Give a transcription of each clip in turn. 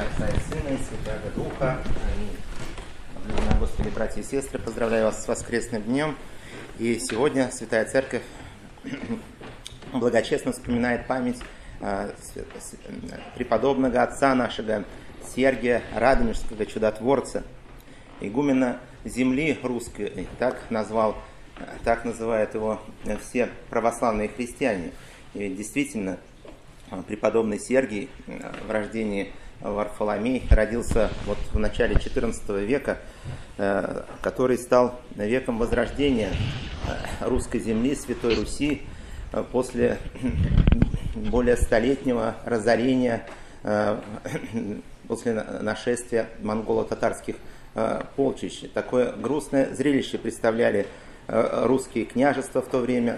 Отца и Сына и Святого Духа. Аминь. Господи, братья и сестры, поздравляю вас с воскресным днем. И сегодня Святая Церковь благочестно вспоминает память преподобного отца нашего Сергия Радонежского, чудотворца, игумена земли русской, так называют его все православные христиане. И действительно, преподобный Сергий в рождении Варфоломей родился в начале XIV века, который стал веком возрождения русской земли, Святой Руси, после более столетнего разорения, после нашествия монголо-татарских полчищ. Такое грустное зрелище представляли русские княжества в то время,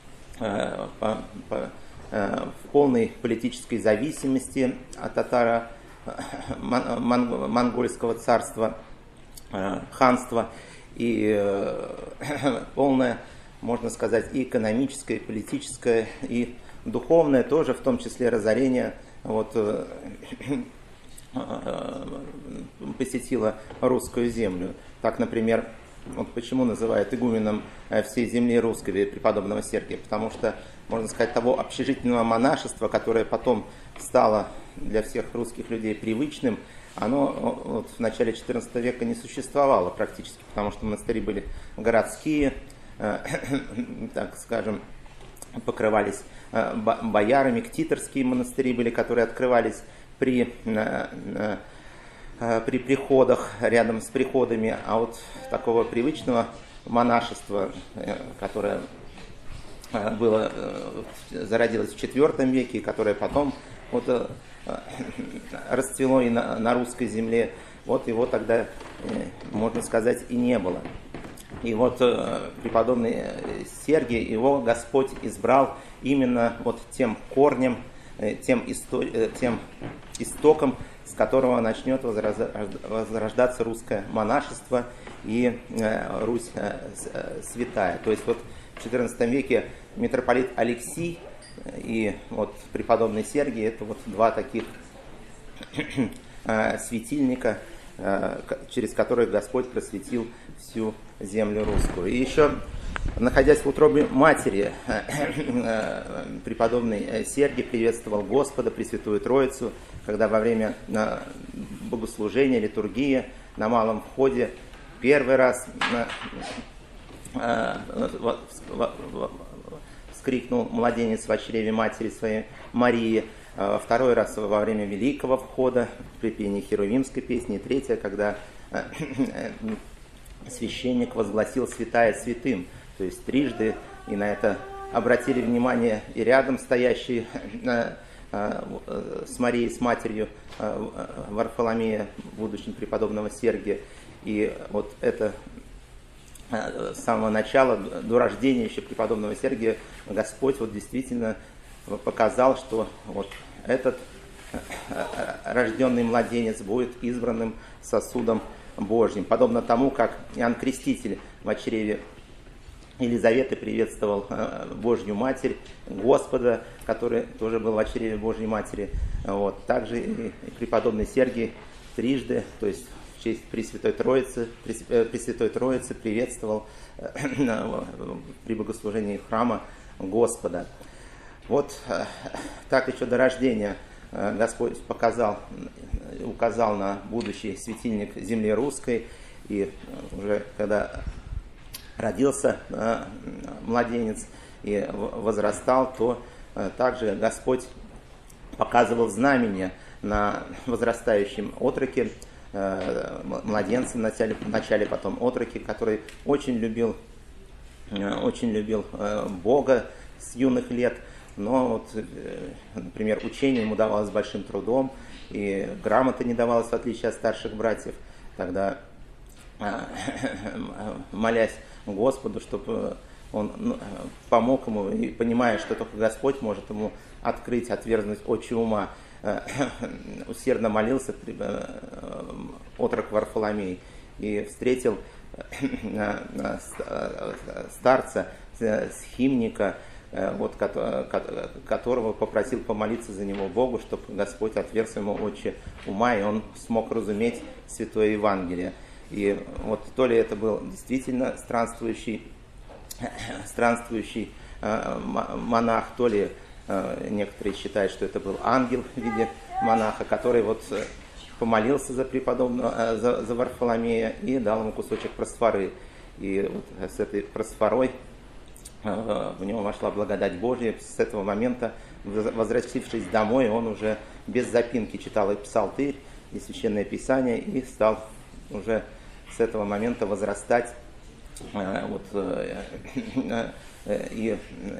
в полной политической зависимости от татаро-монгольского царства, ханства, и полное, можно сказать, и экономическое, и политическое, и духовное тоже, в том числе разорение, посетило русскую землю. Так, например, почему называют игуменом всей земли русской преподобного Сергия? Потому что, можно сказать, того общежительного монашества, которое потом стало для всех русских людей привычным, оно в начале XIV века не существовало практически, потому что монастыри были городские, так скажем, покрывались боярами, ктиторские монастыри были, которые открывались при приходах, рядом с приходами, а такого привычного монашества, которое зародилось в IV веке, которое потом расцвело и на русской земле, его тогда, можно сказать, и не было. И преподобный Сергий, его Господь избрал именно тем корнем, тем истоком, с которого начнет возрождаться русское монашество и Русь святая. То есть в XIV веке митрополит Алексий и преподобный Сергий — это два таких светильника, через которых Господь просветил всю землю русскую. И еще, находясь в утробе матери, преподобный Сергий приветствовал Господа, Пресвятую Троицу, когда во время богослужения, литургии на малом входе первый раз вскрикнул младенец в чреве матери своей Марии, второй раз во время великого входа при пении херувимской песни, и третье, когда священник возгласил «Святая святым», то есть трижды, и на это обратили внимание и рядом стоящие с Марией, с матерью Варфоломея, будущим преподобного Сергия. И это с самого начала, до рождения еще преподобного Сергия, Господь действительно показал, что этот рожденный младенец будет избранным сосудом Божьим. Подобно тому, как Иоанн Креститель в чреве Елизаветы приветствовал Божью Матерь, Господа, который тоже был в чреве Божьей Матери. Также и преподобный Сергий трижды, то есть в честь Пресвятой Троицы приветствовал при богослужении храма Господа. Так еще до рождения Господь указал на будущий светильник земли русской, и уже когда родился младенец и возрастал, то также Господь показывал знамения на возрастающем отроке, младенце вначале, потом отроке, который очень любил Бога с юных лет, но например, учение ему давалось большим трудом, и грамота не давалась, в отличие от старших братьев. Тогда, молясь Господу, чтобы он помог ему, и понимая, что только Господь может ему открыть, отверзнуть очи ума, усердно молился отрок Варфоломей и встретил старца, схимника, вот, которого попросил помолиться за него Богу, чтобы Господь отверз ему очи ума, и он смог разуметь Святое Евангелие. И вот то ли это был действительно странствующий монах, то ли некоторые считают, что это был ангел в виде монаха, который вот помолился за преподобного, за Варфоломея и дал ему кусочек просфоры. И вот с этой просфорой в него вошла благодать Божья. С этого момента, возвратившись домой, он уже без запинки читал и псалтырь, и Священное Писание, и стал уже с этого момента возрастать и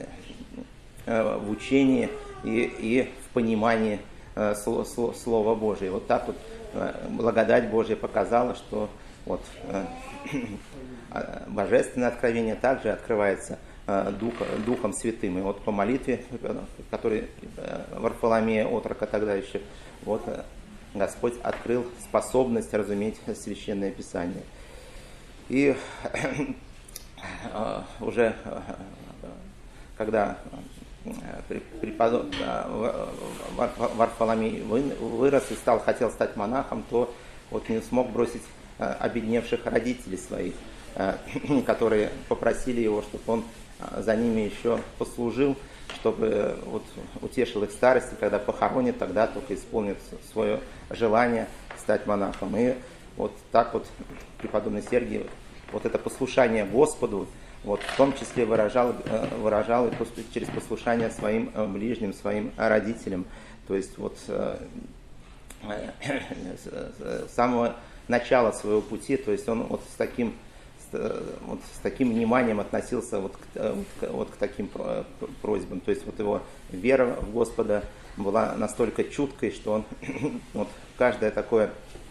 в учении, и в понимании Слова Божия. Вот так вот благодать Божья показала, что вот божественное откровение также открывается Духом Святым. И вот по молитве, который Варфоломея, отрока тогда еще, вот Господь открыл способность разуметь Священное Писание. И уже когда Варфоломей вырос и хотел стать монахом, то вот не смог бросить обедневших родителей своих, которые попросили его, чтобы он за ними еще послужил, чтобы вот утешил их старости, когда похоронит, тогда только исполнит свое желание стать монахом. И вот так вот преподобный Сергий вот это послушание Господу, вот в том числе выражал и через послушание своим ближним, своим родителям. То есть вот с самого начала своего пути, то есть он вот с таким вниманием относился вот к таким просьбам. То есть вот его вера в Господа была настолько чуткой, что он вот каждое такое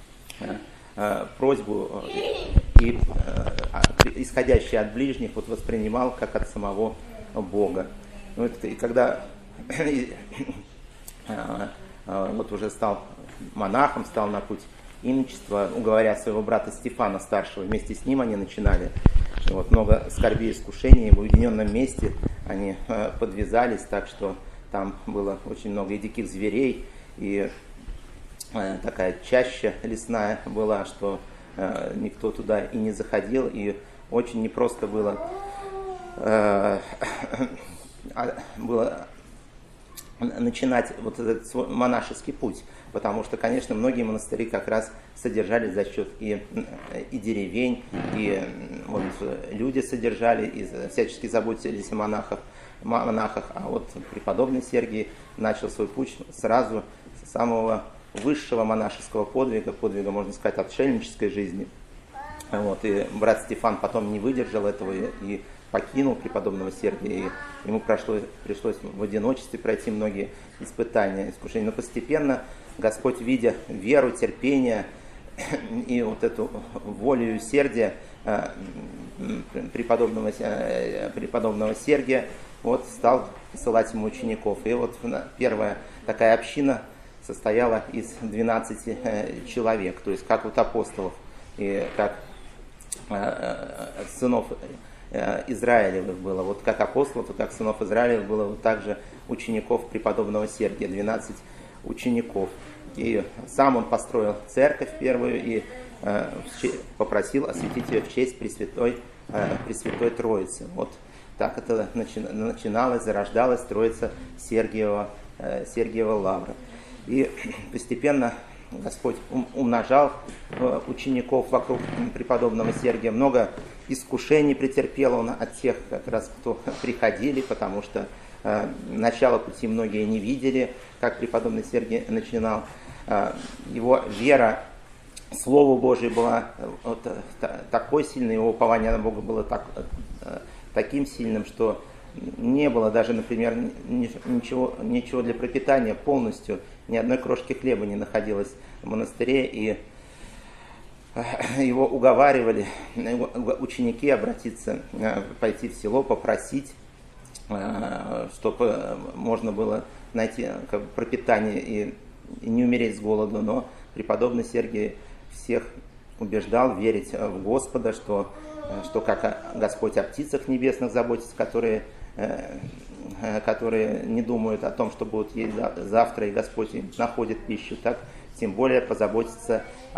просьбу и исходящее от ближних вот воспринимал как от самого Бога. Ну, и когда вот уже стал монахом, стал на путь иночества, уговоря своего брата Стефана старшего, вместе с ним они начинали. Вот много скорби и искушений, в уединенном месте они подвязались, так что там было очень много и диких зверей, и такая чаща лесная была, что никто туда и не заходил, и очень непросто было начинать вот этот свой монашеский путь, потому что, конечно, многие монастыри как раз содержались за счет и деревень, и вот люди содержали, и всячески заботились о монахах, а вот преподобный Сергий начал свой путь сразу с самого высшего монашеского подвига, можно сказать, отшельнической жизни. Вот, и брат Стефан потом не выдержал этого и покинул преподобного Сергия, и ему пришлось в одиночестве пройти многие испытания, искушения. Но постепенно Господь, видя веру, терпение и вот эту волю и усердие преподобного Сергия, вот стал посылать ему учеников. И вот первая такая община состояла из 12 человек, то есть как вот апостолов, и как сынов Израилевых было, вот как апостолов, вот как сынов Израилевых было, вот также учеников преподобного Сергия, 12 учеников. И сам он построил церковь первую и попросил осветить ее в честь Пресвятой Троицы. Вот так это начиналось, зарождалась Троица Сергиева Лавра. И постепенно Господь умножал учеников вокруг преподобного Сергия. Много искушений претерпел он от тех, как раз, кто приходили, потому что начало пути многие не видели, как преподобный Сергий начинал. Его вера Слову Божию была вот такой сильной, его упование на Бога было таким сильным, что не было даже, например, ничего для пропитания полностью, ни одной крошки хлеба не находилось в монастыре, и его уговаривали ученики обратиться, пойти в село, попросить, чтобы можно было найти пропитание и не умереть с голоду. Но преподобный Сергий всех убеждал верить в Господа, что как Господь о птицах небесных заботится, которые которые не думают о том, что будут есть завтра, и Господь им находит пищу, так тем более позаботиться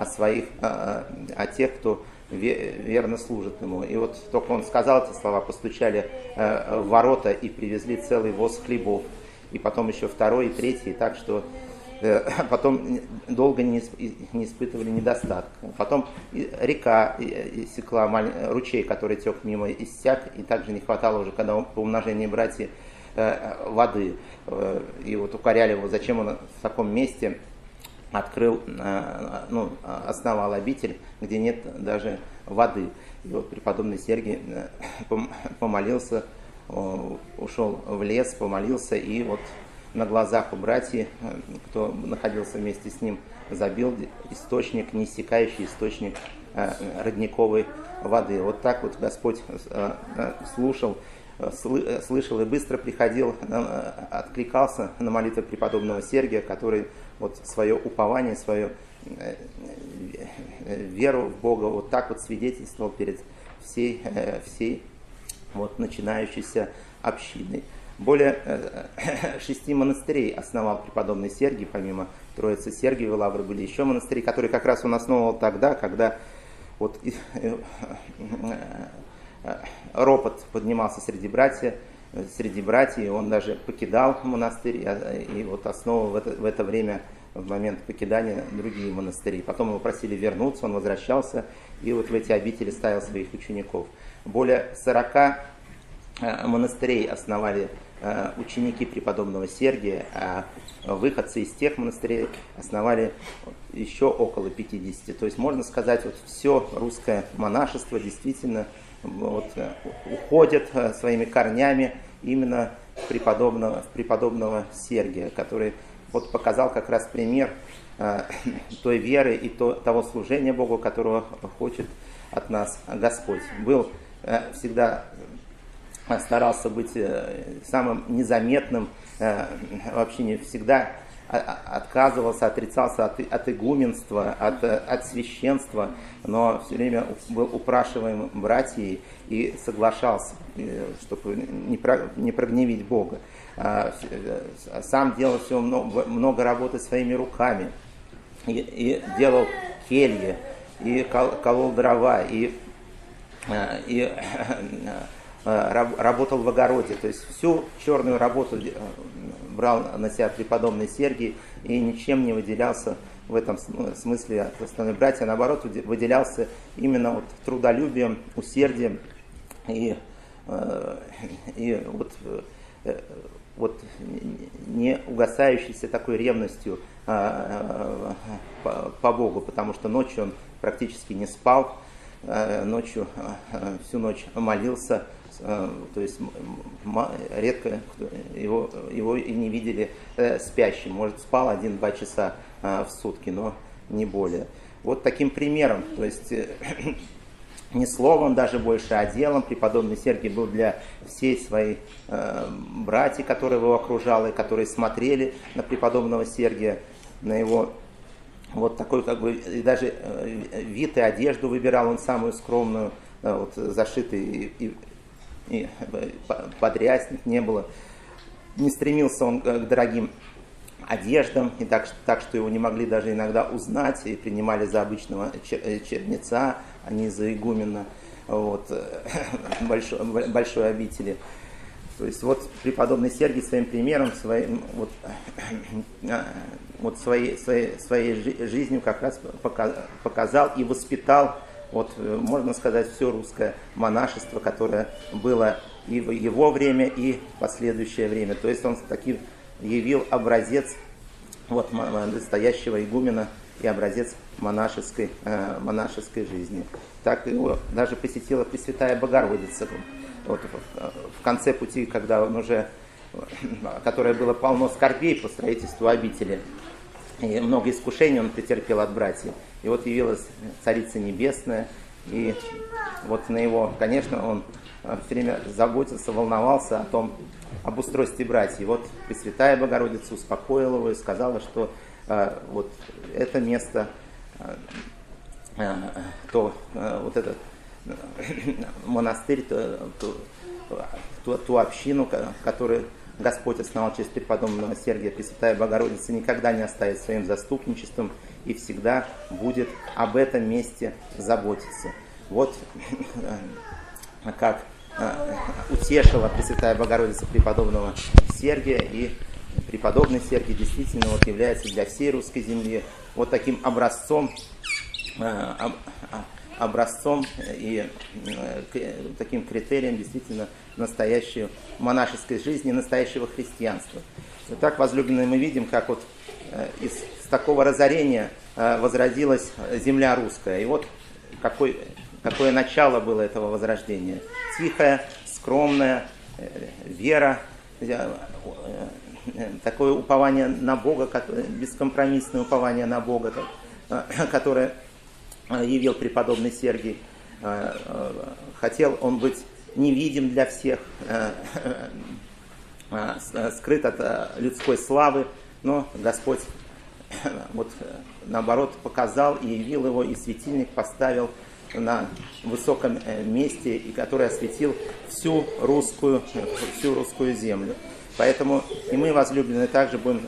о тех, кто верно служит Ему. И вот только Он сказал эти слова, постучали в ворота и привезли целый воз хлебов. И потом еще второй и третий, так что потом долго не испытывали недостатка. Потом река иссекла, ручей, который тек мимо, иссяк, и также не хватало уже, когда по умножению братьев, воды. И вот укоряли его, зачем он в таком месте основал обитель, где нет даже воды. И вот преподобный Сергий помолился, ушел в лес, помолился, и вот на глазах у братьев, кто находился вместе с ним, забил источник, неиссякающий источник родниковой воды. Вот так вот Господь слышал и быстро приходил, откликался на молитвы преподобного Сергия, который вот свое упование, свою веру в Бога вот так вот свидетельствовал перед всей вот начинающейся общиной. Более 6 монастырей основал преподобный Сергий, помимо Троицы Сергиевой Лавры были еще монастыри, которые как раз он основывал тогда, когда вот ропот поднимался среди братьев, и он даже покидал монастырь, и вот основывал в это время, в момент покидания, другие монастыри. Потом его просили вернуться, он возвращался, и вот в эти обители ставил своих учеников. Более 40 монастырей основали ученики преподобного Сергия, а выходцы из тех монастырей основали еще около 50. То есть можно сказать, вот все русское монашество действительно вот уходит своими корнями именно в преподобного Сергия, который вот показал как раз пример той веры и того служения Богу, которого хочет от нас Господь. Был всегда старался быть самым незаметным, вообще не всегда отказывался, отрицался от игуменства, от священства, но все время был упрашиваем братьев и соглашался, чтобы не прогневить Бога. Сам делал все много работы своими руками, и делал кельи, и колол дрова, и работал в огороде, то есть всю черную работу брал на себя преподобный Сергий и ничем не выделялся в этом смысле от остальных братьев, а наоборот выделялся именно вот трудолюбием, усердием и вот не угасающейся такой ревностью по Богу, потому что ночью он практически не спал, всю ночь молился, то есть редко его и не видели спящим. Может, спал 1-2 часа в сутки, но не более. Вот таким примером, то есть не словом даже больше, а делом преподобный Сергий был для всей своей братьев, которые его окружали, которые смотрели на преподобного Сергия, на его вот такой как бы, и даже вид и одежду выбирал он самую скромную, вот, зашитый и подрясник не было. Не стремился он к дорогим одеждам, и так, что его не могли даже иногда узнать, и принимали за обычного чернеца, а не за игумена вот, большой обители. То есть вот преподобный Сергий своим примером, своей жизнью как раз показал и воспитал, вот, можно сказать, все русское монашество, которое было и в его время, и в последующее время. То есть он таки явил образец вот, настоящего игумена и образец монашеской жизни. Так его даже посетила Пресвятая Богородица. Вот, в конце пути, когда он уже, которое было полно скорбей по строительству обители, и много искушений он претерпел от братьев. И вот явилась Царица Небесная, и вот на его, конечно, он все время заботился, волновался об устройстве братьев. И вот Пресвятая Богородица успокоила его и сказала, что вот это место, вот этот монастырь, ту общину, которую Господь основал через преподобного Сергия, Пресвятая Богородица никогда не оставит своим заступничеством и всегда будет об этом месте заботиться. Вот как утешила Пресвятая Богородица преподобного Сергия, и преподобный Сергий действительно вот является для всей русской земли вот таким образцом и таким критерием действительно настоящей монашеской жизни, настоящего христианства. Вот так, возлюбленные, мы видим, как вот из такого разорения возродилась земля русская. И вот какое начало было этого возрождения. Тихая, скромная вера, такое упование на Бога, бескомпромиссное упование на Бога, которое явил преподобный Сергий. Хотел он быть невидим для всех, скрыт от людской славы, но Господь вот наоборот показал и явил его, и светильник поставил на высоком месте, и который осветил всю русскую землю. Поэтому и мы, возлюбленные, также будем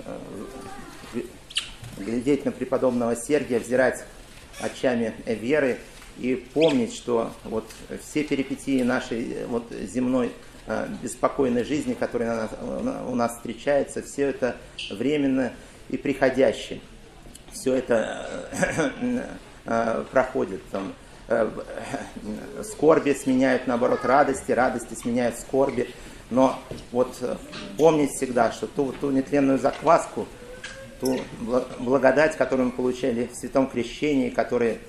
глядеть на преподобного Сергия, взирать очами веры и помнить, что вот все перипетии нашей вот земной беспокойной жизни, которая у нас встречается, все это временно и приходящее. Все это проходит. Там, скорби сменяют, наоборот, радости, радости сменяют скорби. Но вот помнить всегда, что ту нетленную закваску, ту благодать, которую мы получали в Святом Крещении, которые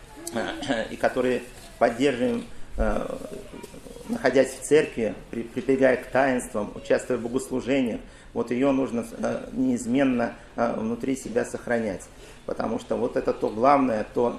поддерживаем, находясь в церкви, прибегая к таинствам, участвуя в богослужениях, вот ее нужно неизменно внутри себя сохранять. Потому что вот это то главное, то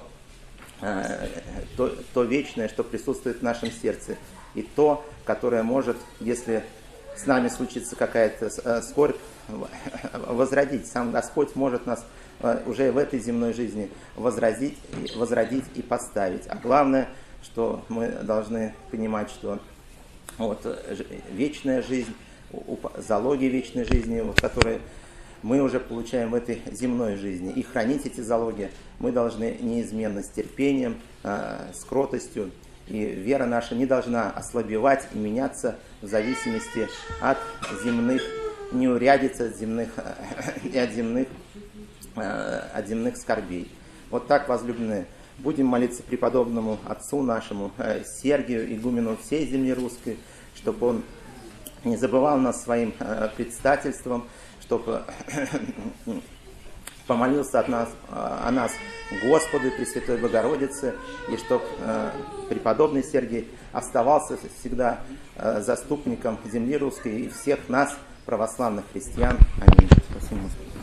вечное, что присутствует в нашем сердце. И то, которое может, если с нами случится какая-то скорбь, возродить. Сам Господь может нас уже в этой земной жизни возродить и поставить. А главное, что мы должны понимать, что вот вечная жизнь, залоги вечной жизни, вот, которые мы уже получаем в этой земной жизни. И хранить эти залоги мы должны неизменно с терпением, с кротостью. И вера наша не должна ослабевать и меняться в зависимости от земных неурядиц, от земных скорбей. Вот так, возлюбленные, будем молиться преподобному отцу нашему Сергию, игумену всей земли русской, чтобы он не забывал нас своим предстательством, чтобы помолился о нас Господу и Пресвятой Богородице, и чтобы преподобный Сергий оставался всегда заступником земли русской и всех нас, православных христиан. Аминь. Спасибо.